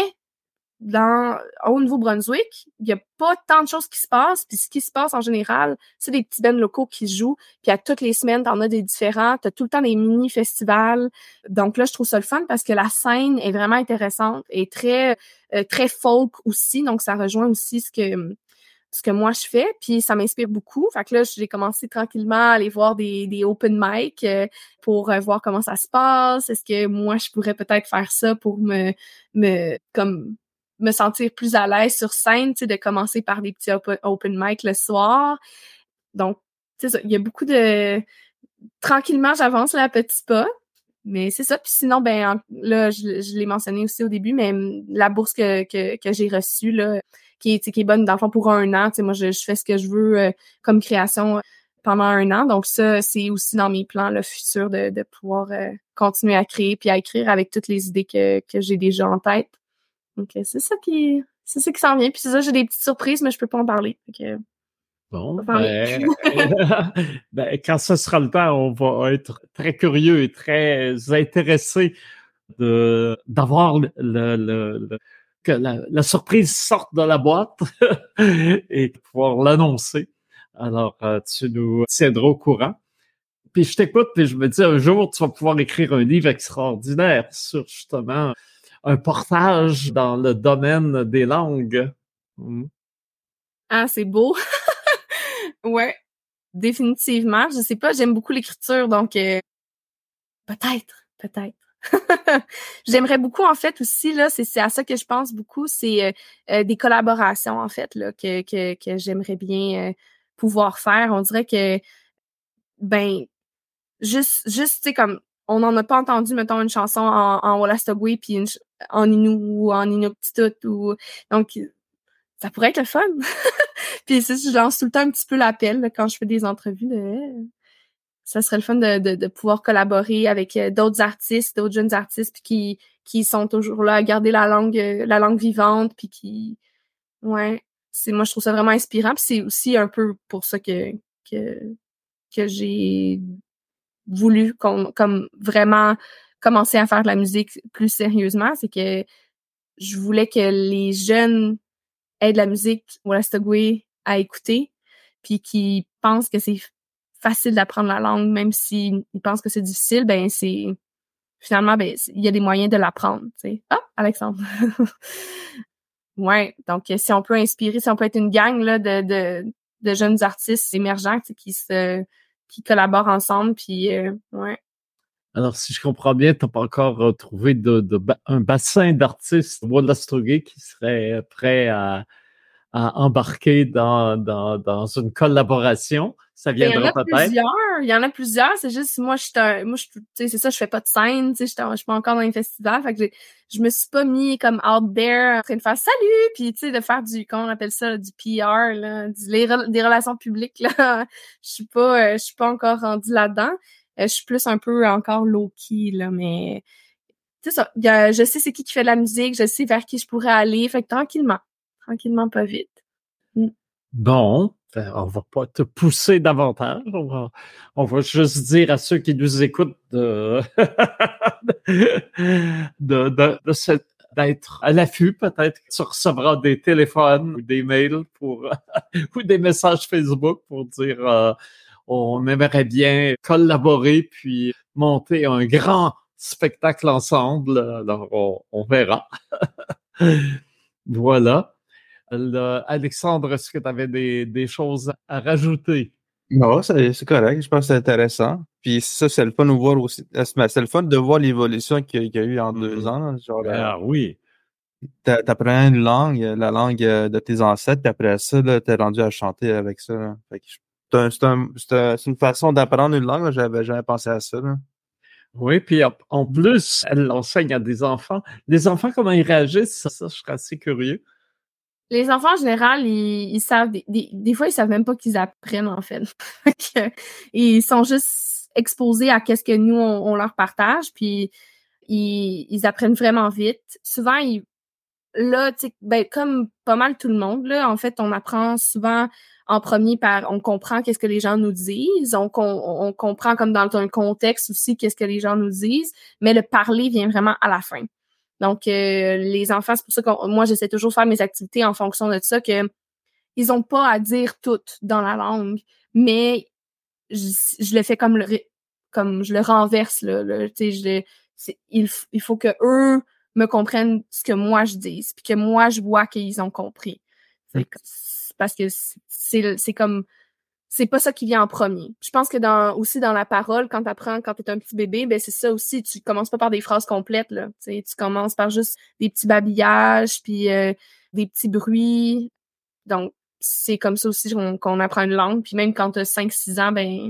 Speaker 2: au Nouveau-Brunswick, il y a pas tant de choses qui se passent, puis ce qui se passe en général, c'est des petits bands locaux qui jouent, puis à toutes les semaines, t'en as des différents, t'as tout le temps des mini-festivals. Donc là, je trouve ça le fun parce que la scène est vraiment intéressante et très très folk aussi, donc ça rejoint aussi ce que moi je fais, puis ça m'inspire beaucoup. Fait que là, j'ai commencé tranquillement à aller voir des open mic pour voir comment ça se passe. Est-ce que moi je pourrais peut-être faire ça pour me sentir plus à l'aise sur scène, tu sais, de commencer par des petits open mic le soir. Donc, tu sais, il y a beaucoup de tranquillement, j'avance là à petits pas. Mais c'est ça. Puis sinon, là, je l'ai mentionné aussi au début, mais la bourse que j'ai reçue, là, qui est bonne, dans le fond, pour 1 an. Tu sais, moi, je fais ce que je veux comme création pendant 1 an. Donc ça, c'est aussi dans mes plans, le futur, de pouvoir continuer à créer puis à écrire avec toutes les idées que j'ai déjà en tête. Donc c'est ça qui s'en vient. Puis c'est ça, j'ai des petites surprises, mais je peux pas en parler.
Speaker 3: Bon, quand ce sera le temps, on va être très curieux et très intéressé d'avoir que la surprise sorte de la boîte et pouvoir l'annoncer. Alors, tu nous tiendras au courant. Puis je t'écoute, puis je me dis, un jour, tu vas pouvoir écrire un livre extraordinaire sur justement un portage dans le domaine des langues.
Speaker 2: Ah, c'est beau. Ouais, définitivement. Je sais pas, j'aime beaucoup l'écriture, donc peut-être. J'aimerais beaucoup, en fait, aussi, là, c'est à ça que je pense beaucoup, c'est des collaborations, en fait, là, que j'aimerais bien pouvoir faire. On dirait que, juste, tu sais, comme, on n'en a pas entendu, mettons, une chanson en Wolastoqey puis en Innu ou en Inuktitut ou, donc, ça pourrait être le fun. Puis ça, je lance tout le temps un petit peu l'appel, là, quand je fais des entrevues ça serait le fun de pouvoir collaborer avec d'autres artistes, d'autres jeunes artistes, puis qui sont toujours là à garder la langue vivante, puis ouais, moi je trouve ça vraiment inspirant, puis c'est aussi un peu pour ça que j'ai voulu comme vraiment commencer à faire de la musique plus sérieusement, c'est que je voulais que les jeunes aient de la musique Wolastoqey à écouter, puis qui pensent que c'est facile d'apprendre la langue, même s'ils pensent que c'est difficile, finalement, il y a des moyens de l'apprendre, tu sais. Ah, Alexandre! Ouais, donc si on peut inspirer, si on peut être une gang là de jeunes artistes émergents, tu sais, qui collaborent ensemble, puis ouais.
Speaker 3: Alors, si je comprends bien, tu n'as pas encore trouvé un bassin d'artistes Wolastoqey qui serait prêt à embarquer dans une collaboration. Ça viendra peut-être.
Speaker 2: Il y en a plusieurs. C'est juste, moi, tu sais, c'est ça, je fais pas de scène, tu sais, je suis pas encore dans les festivals. Fait que je me suis pas mis comme out there en train de faire salut, puis tu sais, de faire comment on appelle ça, là, du PR, là, des relations publiques, là. Je suis pas encore rendue là-dedans. Je suis plus un peu encore low-key, là, mais c'est ça. Je sais c'est qui fait de la musique, je sais vers qui je pourrais aller. Fait que tranquillement, pas vite.
Speaker 3: Bon, on va pas te pousser davantage. On va juste dire à ceux qui nous écoutent d'être à l'affût. Peut-être que tu recevras des téléphones ou des mails ou des messages Facebook pour dire on aimerait bien collaborer puis monter un grand spectacle ensemble. Alors, on verra. Voilà. Alexandre, est-ce que tu avais des choses à rajouter?
Speaker 1: Non, c'est correct. Je pense que c'est intéressant. Puis ça, c'est le fun de voir aussi. C'est le fun de voir l'évolution qu'il y a eu en 2 ans. Là. Genre,
Speaker 3: oui.
Speaker 1: t'apprends une langue, la langue de tes ancêtres, puis après ça, là, t'es rendu à chanter avec ça. Là. Fait que c'est une façon d'apprendre une langue. Là. J'avais jamais pensé à ça. Là.
Speaker 3: Oui, puis en plus, elle l'enseigne à des enfants. Les enfants, comment ils réagissent? Ça, je serais assez curieux.
Speaker 2: Les enfants, en général, ils savent, des fois, ils savent même pas qu'ils apprennent, en fait. Ils sont juste exposés à qu'est-ce que nous, on leur partage, puis ils apprennent vraiment vite. Souvent, là, tu sais, comme pas mal tout le monde, là, en fait, on apprend souvent en premier on comprend qu'est-ce que les gens nous disent, on comprend comme dans un contexte aussi qu'est-ce que les gens nous disent, mais le parler vient vraiment à la fin. Donc, les enfants, c'est pour ça que moi, j'essaie toujours de faire mes activités en fonction de ça, que ils ont pas à dire tout dans la langue, mais je le fais comme je le renverse, là tu sais, il faut que eux me comprennent ce que moi je dis, puis que moi je vois qu'ils ont compris. Parce que c'est comme c'est pas ça qui vient en premier. Je pense que aussi dans la parole, quand t'es un petit bébé, c'est ça aussi, tu commences pas par des phrases complètes, là. Tu sais, tu commences par juste des petits babillages, puis des petits bruits. Donc, c'est comme ça aussi qu'on apprend une langue. Puis même quand t'as 5-6 ans,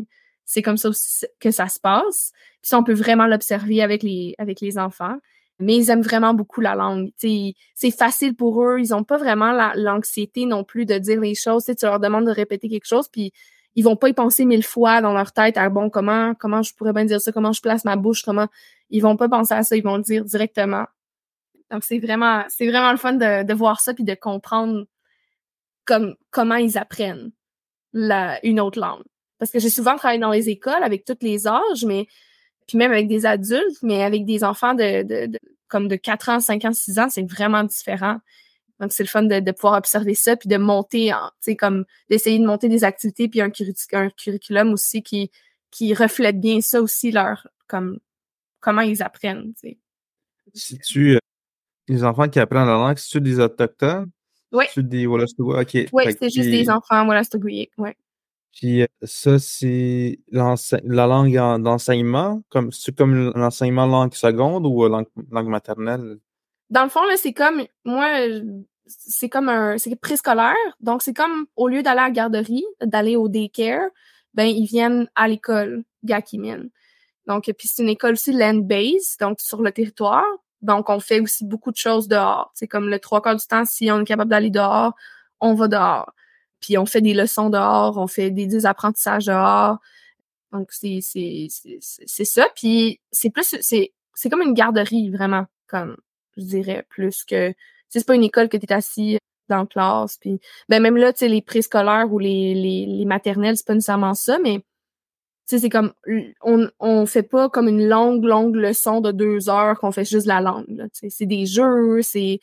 Speaker 2: c'est comme ça aussi que ça se passe. Puis ça, on peut vraiment l'observer avec les enfants. Mais ils aiment vraiment beaucoup la langue. T'sais, c'est facile pour eux. Ils ont pas vraiment l'anxiété non plus de dire les choses. T'sais, tu leur demandes de répéter quelque chose, puis ils vont pas y penser 1000 fois dans leur tête à bon, comment je pourrais bien dire ça, comment je place ma bouche, comment. Ils vont pas penser à ça, ils vont le dire directement. Donc c'est vraiment le fun de voir ça puis de comprendre comment ils apprennent une autre langue. Parce que j'ai souvent travaillé dans les écoles avec tous les âges, mais puis même avec des adultes, mais avec des enfants comme de 4 ans, 5 ans, 6 ans, c'est vraiment différent. Donc, c'est le fun de pouvoir observer ça, puis de monter, tu sais, comme d'essayer de monter des activités, puis un curriculum aussi qui reflète bien ça aussi, comme comment ils apprennent, tu sais.
Speaker 1: Si les enfants qui apprennent la langue, c'est-tu des Autochtones?
Speaker 2: Oui.
Speaker 1: C'est-tu des Wolastoqiyik? OK.
Speaker 2: Oui, c'est juste des enfants Wolastoqiyik, oui.
Speaker 1: Puis ça, c'est la langue d'enseignement, c'est comme l'enseignement langue seconde ou langue maternelle?
Speaker 2: Dans le fond, là, c'est comme, moi, c'est préscolaire. Donc, c'est comme, au lieu d'aller à la garderie, d'aller au daycare, ben, ils viennent à l'école Gakimin. Donc, puis c'est une école aussi land-based, donc sur le territoire. Donc, on fait aussi beaucoup de choses dehors. C'est comme le 3/4 du temps, si on est capable d'aller dehors, on va dehors. Puis on fait des leçons dehors, on fait des apprentissages dehors. Donc, c'est ça. Puis c'est comme une garderie, vraiment, comme je dirais, plus que c'est pas une école que t'es assis dans la classe. Puis ben même là, tu sais, les préscolaires ou les maternelles, c'est pas nécessairement ça, mais tu sais, c'est comme on fait pas comme une longue leçon de 2 heures qu'on fait juste la langue. Là, tu sais, c'est des jeux, c'est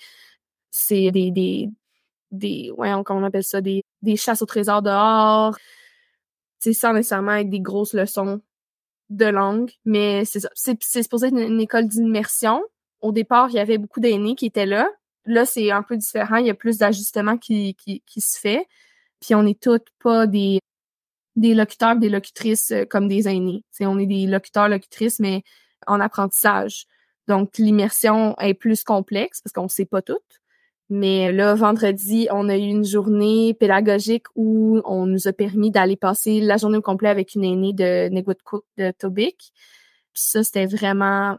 Speaker 2: comment on appelle ça, des chasses au trésor dehors. Tu sais, sans nécessairement être des grosses leçons de langue, mais c'est ça. C'est supposé être une école d'immersion. Au départ, il y avait beaucoup d'aînés qui étaient là. Là, c'est un peu différent. Il y a plus d'ajustements qui se fait. Puis on est toutes pas des locuteurs, des locutrices comme des aînés. T'sais, on est des locuteurs, locutrices, mais en apprentissage. Donc, l'immersion est plus complexe parce qu'on sait pas tout. Mais là, vendredi, on a eu une journée pédagogique où on nous a permis d'aller passer la journée au complet avec une aînée de Neguitcook de Tobic. Puis ça, c'était vraiment...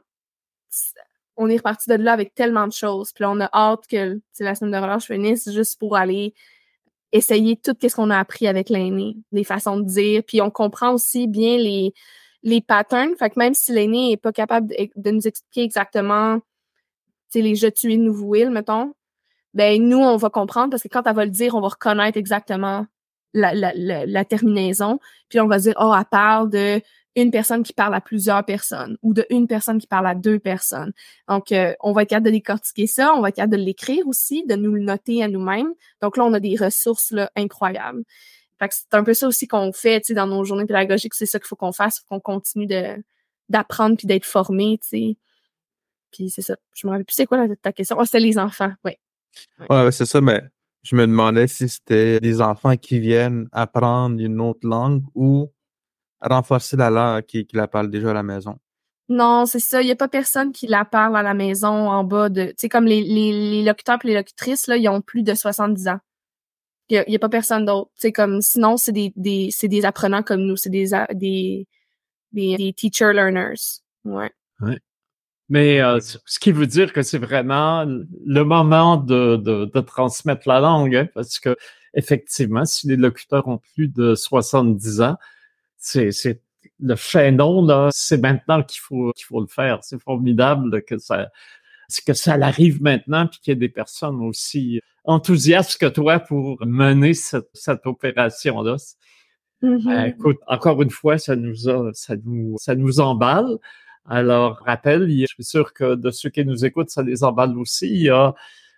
Speaker 2: On est reparti de là avec tellement de choses. Puis là, on a hâte que la semaine de relâche finisse juste pour aller essayer tout ce qu'on a appris avec l'aîné, les façons de dire. Puis on comprend aussi bien les patterns. Fait que même si l'aîné est pas capable de nous expliquer exactement, tu sais, les je, tu, nous, vous, il, mettons, ben nous, on va comprendre parce que quand elle va le dire, on va reconnaître exactement la terminaison. Puis on va dire, oh, elle parle de une personne qui parle à plusieurs personnes ou de une personne qui parle à 2 personnes. Donc, on va être capable de décortiquer ça, on va être capable de l'écrire aussi, de nous le noter à nous-mêmes. Donc là, on a des ressources là, incroyables. Fait que c'est un peu ça aussi qu'on fait, tu sais, dans nos journées pédagogiques, c'est ça qu'il faut qu'on fasse, faut qu'on continue d'apprendre puis d'être formé, tu sais. Puis c'est ça. Je me rappelle plus c'est quoi ta question. Oh, c'était les enfants, oui.
Speaker 1: Ouais, c'est ça, mais je me demandais si c'était des enfants qui viennent apprendre une autre langue ou renforcer la langue qui la parle déjà à la maison.
Speaker 2: Non, c'est ça. Il y a pas personne qui la parle à la maison en bas de... Tu sais, comme les locuteurs et les locutrices, là, ils ont plus de 70 ans. Il y a pas personne d'autre. Tu sais, comme... Sinon, c'est des apprenants comme nous. C'est des teacher learners. Ouais.
Speaker 3: Ouais. Mais ce qui veut dire que c'est vraiment le moment de transmettre la langue, hein, parce que effectivement, si les locuteurs ont plus de 70 ans, c'est le chaînon là, c'est maintenant qu'il faut le faire. C'est formidable que ça arrive maintenant, puis qu'il y ait des personnes aussi enthousiastes que toi pour mener cette opération là.
Speaker 2: Mm-hmm.
Speaker 3: Écoute, encore une fois, ça nous emballe. Alors, rappel, je suis sûr que de ceux qui nous écoutent, ça les emballe aussi. Il y a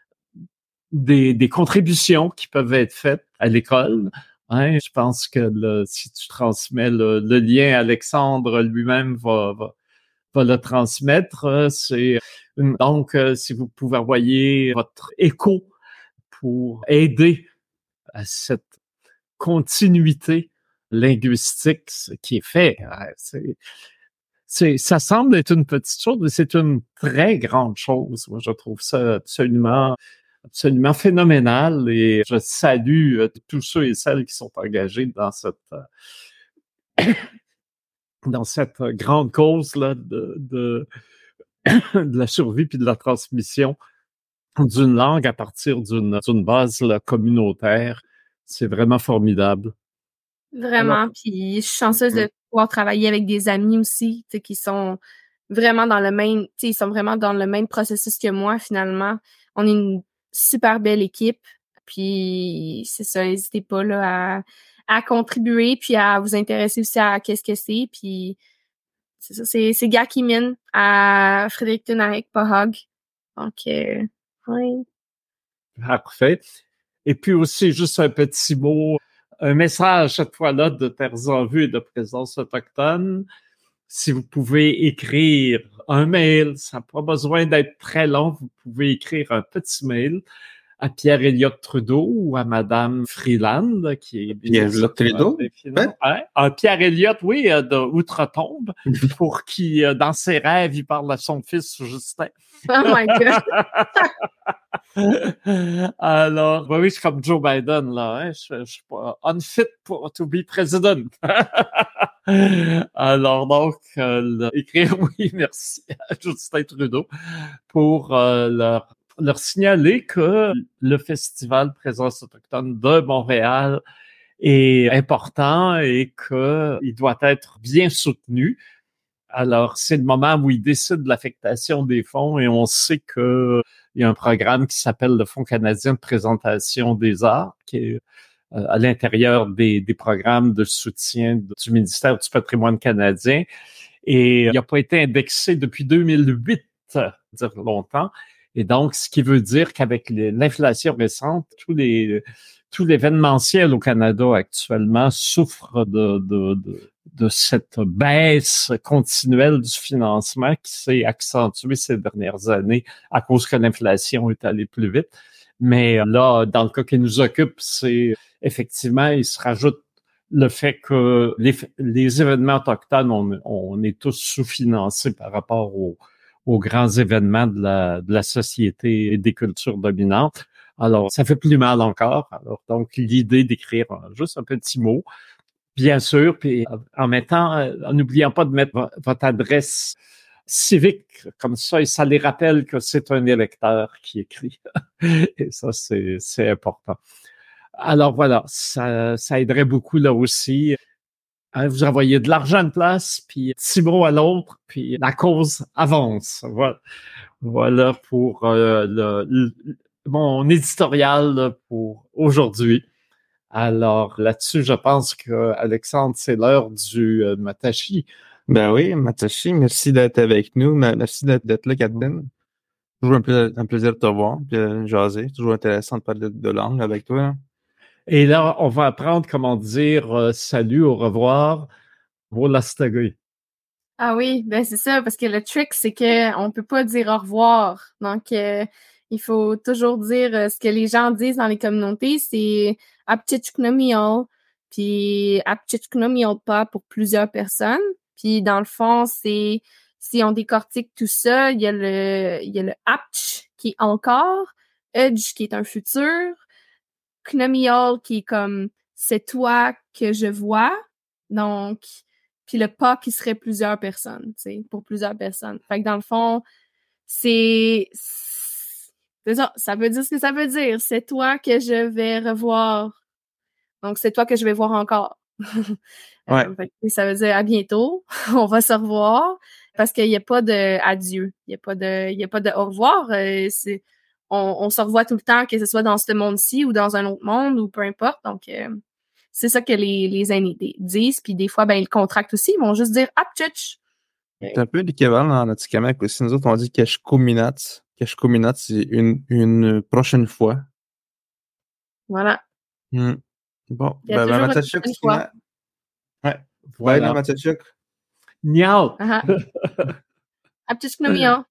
Speaker 3: des contributions qui peuvent être faites à l'école. Hein, je pense que si tu transmets le lien, Alexandre lui-même va le transmettre. Donc, si vous pouvez envoyer votre écho pour aider à cette continuité linguistique qui est fait. Ça semble être une petite chose, mais c'est une très grande chose. Moi, je trouve ça absolument phénoménal et je salue tous ceux et celles qui sont engagés dans dans cette grande cause là de la survie puis de la transmission d'une langue à partir d'une base là, communautaire. C'est vraiment formidable.
Speaker 2: Vraiment. Puis je suis chanceuse de pouvoir travailler avec des amis aussi, tu sais, qui sont vraiment dans le même, tu sais, ils sont vraiment dans le même processus que moi, finalement. On est une super belle équipe. Puis c'est ça, n'hésitez pas là à contribuer puis à vous intéresser aussi à qu'est-ce que c'est. Puis c'est ça, c'est Gakimin à Fredericton avec Pahog. Donc oui.
Speaker 3: Parfait. Et puis aussi, juste un petit mot, un message cette fois-là de Terres en vue et de présence autochtone. Si vous pouvez écrire un mail, ça n'a pas besoin d'être très long, vous pouvez écrire un petit mail à Pierre-Éliott Trudeau ou à Madame Freeland, qui est...
Speaker 1: Pierre-Éliott Trudeau?
Speaker 3: Pierre-Éliott, oui, de Outre-Tombe, pour qui, dans ses rêves, il parle à son fils Justin.
Speaker 2: Oh my God!
Speaker 3: Alors, oui, je suis comme Joe Biden, là, hein? Je suis pas unfit to be president. Alors, donc, écrire oui, merci à Justin Trudeau pour leur signaler que le Festival Présence autochtone de Montréal est important et qu'il doit être bien soutenu. Alors, c'est le moment où ils décident de l'affectation des fonds et on sait que il y a un programme qui s'appelle le Fonds canadien de présentation des arts, qui est à l'intérieur des programmes de soutien du ministère du patrimoine canadien. Et il n'a pas été indexé depuis 2008, dire longtemps. Et donc, ce qui veut dire qu'avec l'inflation récente, tout l'événementiel au Canada actuellement souffre de cette baisse continuelle du financement qui s'est accentuée ces dernières années à cause que l'inflation est allée plus vite. Mais là, dans le cas qui nous occupe, c'est effectivement, il se rajoute le fait que les événements autochtones, on est tous sous-financés par rapport aux grands événements de la société et des cultures dominantes. Alors, ça fait plus mal encore. Alors, donc, l'idée d'écrire juste un petit mot, bien sûr, puis en n'oubliant pas de mettre votre adresse civique, comme ça, et ça les rappelle que c'est un électeur qui écrit. Et ça, c'est important. Alors voilà, ça aiderait beaucoup là aussi. Vous envoyez de l'argent de place, puis 6 mots à l'autre, puis la cause avance. Voilà pour mon éditorial pour aujourd'hui. Alors là-dessus, je pense que Alexandre, c'est l'heure du Matashi.
Speaker 1: Ben oui, Matashi, merci d'être avec nous. Merci d'être là, Kathleen. Toujours un plaisir de te voir, puis de jaser. Toujours intéressant de parler de langue avec toi. Hein.
Speaker 3: Et là, on va apprendre comment dire salut, au revoir, volastagui.
Speaker 2: Ah oui, ben c'est ça, parce que le trick, c'est que on peut pas dire au revoir. Donc, il faut toujours dire ce que les gens disent dans les communautés, c'est aptitchknomiol, puis aptitchknomiol pas pour plusieurs personnes. Puis dans le fond, c'est si on décortique tout ça, il y a le aptch qui est encore, edge qui est un futur, knomiol qui est comme c'est toi que je vois. Donc puis le pas qui serait plusieurs personnes, tu sais, pour plusieurs personnes. Fait que dans le fond, c'est ça, ça veut dire ce que ça veut dire. C'est toi que je vais revoir. Donc, c'est toi que je vais voir encore.
Speaker 1: Ouais.
Speaker 2: Fait que ça veut dire à bientôt. On va se revoir parce qu'il n'y a pas de adieu. Il n'y a pas de au revoir. On se revoit tout le temps, que ce soit dans ce monde-ci ou dans un autre monde ou peu importe. Donc, c'est ça que les aînés disent. Puis des fois, ben, ils contractent aussi. Ils vont juste dire « Aptchitch ».
Speaker 1: C'est un peu l'équivalent en Atikamekw aussi. Nous autres, on dit « Keshkuminat ». Keshkuminat, c'est une prochaine fois.
Speaker 2: Voilà.
Speaker 1: Bon, ben Matachuk, ouais. Voilà, Matachuk.
Speaker 3: Niao.
Speaker 2: Aptchitch Knomiol.